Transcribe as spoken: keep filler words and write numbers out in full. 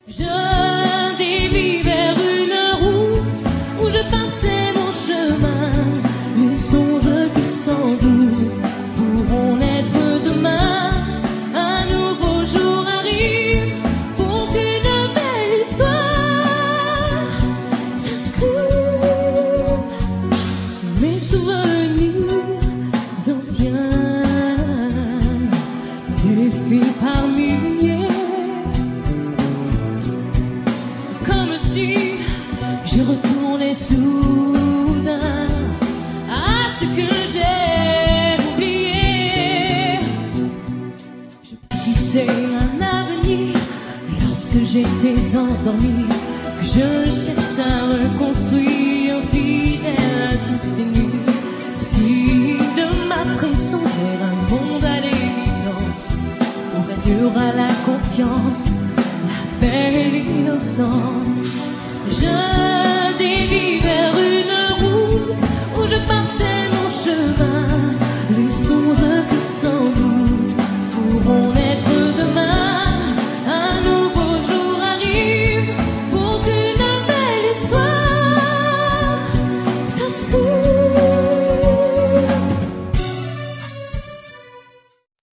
Je dévie vers une route où je passais mon chemin, les songes qui sans doute pourront naître demain. Un nouveau jour arrive pour qu'une belle histoire s'inscrive. Mes souvenirs anciens défilent par milliers, comme si je retournais soudain à ce que j'ai oublié. Je bâtissais un avenir lorsque j'étais endormi, que je cherche à reconstruire fidèle à toutes ces nuits. Si de ma prison vers un monde à l'évidence où régnera la confiance, la paix et l'innocence.